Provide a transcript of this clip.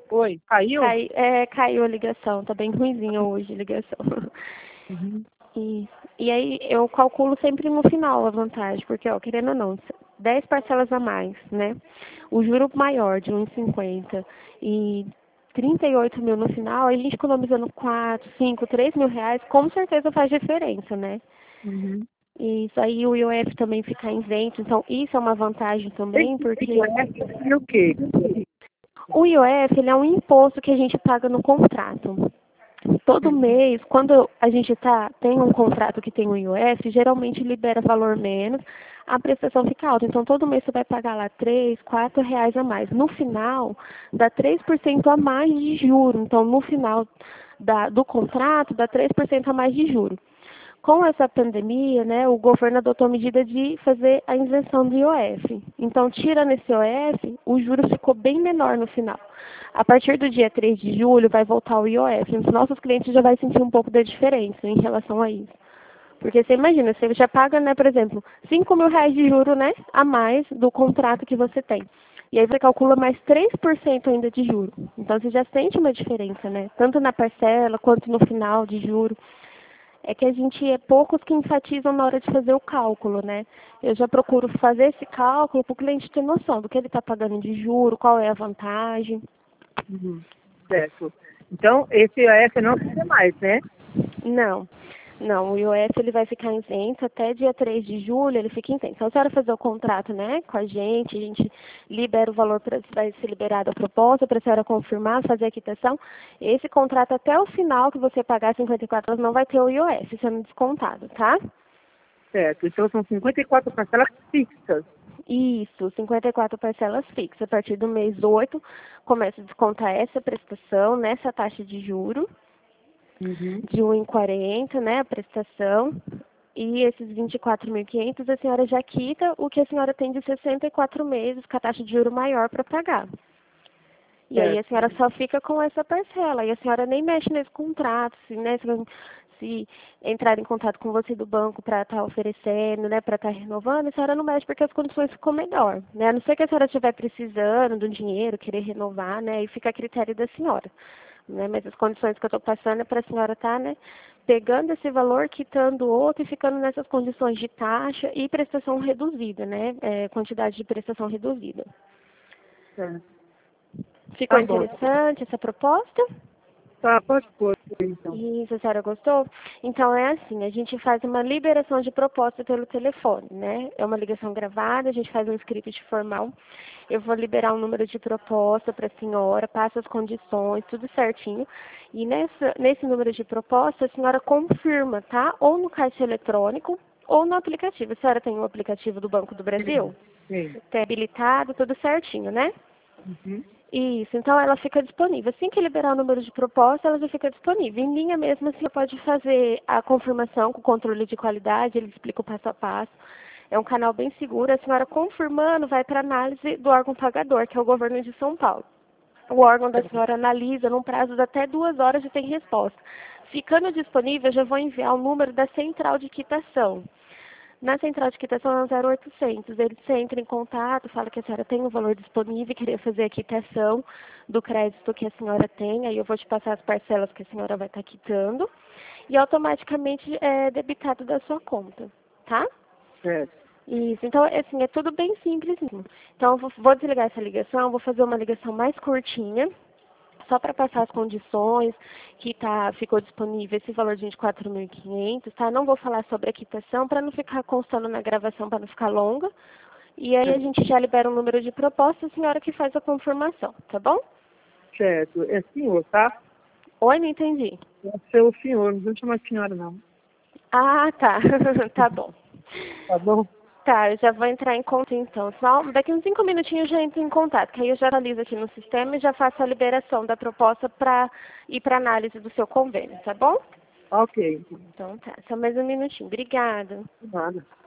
Oi, caiu? Caiu a ligação, tá bem ruimzinha hoje a ligação. Uhum. E aí eu calculo sempre no final a vantagem, porque, ó, querendo ou não, 10 parcelas a mais, né? O juro maior de 1,50 e 38 mil no final, a gente economizando 4, 5, 3 mil reais, com certeza faz diferença, né? Uhum. E isso aí o IOF também fica isento, então isso é uma vantagem também, porque E o quê? o IOF ele é um imposto que a gente paga no contrato. Todo mês, quando a gente tem um contrato que tem um IOF, geralmente libera valor menos, a prestação fica alta. Então, todo mês você vai pagar lá 3, 4 reais a mais. No final, dá 3% a mais de juro. Então, no final do contrato, dá 3% a mais de juro. Com essa pandemia, né, o governo adotou a medida de fazer a isenção do IOF. Então, tirando esse IOF, o juro ficou bem menor no final. A partir do dia 3 de julho, vai voltar o IOF. Os nossos clientes já vão sentir um pouco da diferença em relação a isso. Porque você imagina, você já paga, né, por exemplo, 5 mil reais de juro, né, a mais do contrato que você tem. E aí você calcula mais 3% ainda de juro. Então, você já sente uma diferença, né? Tanto na parcela quanto no final de juro. É que a gente é poucos que enfatizam na hora de fazer o cálculo, né? Eu já procuro fazer esse cálculo para o cliente ter noção do que ele está pagando de juro, qual é a vantagem. Uhum. Certo. Então, esse IOF não fica mais, né? Não, não, o IOF ele vai ficar isento até dia 3 de julho, ele fica isento. Então, a senhora fazer o contrato, né, com a gente libera o valor, vai ser liberada a proposta para a senhora confirmar, fazer a quitação. Esse contrato até o final que você pagar 54 horas não vai ter o IOF sendo descontado, tá? Certo. Então, são 54 parcelas fixas. Isso, 54 parcelas fixas. A partir do mês 8, começa a descontar essa prestação, nessa taxa de juro, Uhum. de 1,40, né, a prestação. E esses 24.500 a senhora já quita o que a senhora tem de 64 meses, com a taxa de juro maior para pagar. E aí a Certo. senhora só fica com essa parcela. E a senhora nem mexe nesse contrato, se entrar em contato com você do banco para estar oferecendo, né, para estar renovando, a senhora não mexe porque as condições ficam melhor, né? A não ser que a senhora estiver precisando do dinheiro, querer renovar, né, e fica a critério da senhora, né? Mas as condições que eu estou passando é para a senhora estar, né, pegando esse valor, quitando outro e ficando nessas condições de taxa e prestação reduzida, né, quantidade de prestação reduzida. Certo. Ficou Tá bom. interessante essa proposta? Tá, pode pôr, então. Isso, a senhora gostou? Então é assim, a gente faz uma liberação de proposta pelo telefone, né? É uma ligação gravada, a gente faz um script formal. Eu vou liberar um número de proposta para a senhora, passa as condições, tudo certinho. E nesse número de proposta, a senhora confirma, tá? Ou no caixa eletrônico, ou no aplicativo. A senhora tem o aplicativo do Banco do Brasil? Sim. Tem habilitado, tudo certinho, né? Uhum. Isso, então ela fica disponível. Assim que liberar o número de proposta, ela já fica disponível. Em linha mesmo, você pode fazer a confirmação com o controle de qualidade, ele explica o passo a passo. É um canal bem seguro. A senhora confirmando vai para análise do órgão pagador, que é o governo de São Paulo. O órgão da senhora analisa num prazo de até 2 horas e tem resposta. Ficando disponível, eu já vou enviar o número da central de quitação. Na central de quitação é um 0800. Você entra em contato, fala que a senhora tem o valor disponível e queria fazer a quitação do crédito que a senhora tem. Aí eu vou te passar as parcelas que a senhora vai estar quitando e automaticamente é debitado da sua conta, tá? Certo. Isso, então, assim, é tudo bem simples mesmo. Então, eu vou desligar essa ligação, vou fazer uma ligação mais curtinha, só para passar as condições, que ficou disponível esse valor de 24.500, tá? Não vou falar sobre a quitação para não ficar constando na gravação, para não ficar longa. E aí a gente já libera um número de proposta, a senhora que faz a confirmação, tá bom? Certo. É senhor, tá? Oi, não entendi. É seu senhor, não vou chamar de senhora, não. Ah, tá. Tá bom. Tá bom? Tá, eu já vou entrar em contato então. Só daqui uns 5 minutinhos eu já entro em contato, que aí eu já atualizo aqui no sistema e já faço a liberação da proposta para ir para análise do seu convênio, tá bom? Ok. Então tá, só mais um minutinho. Obrigada. Nada.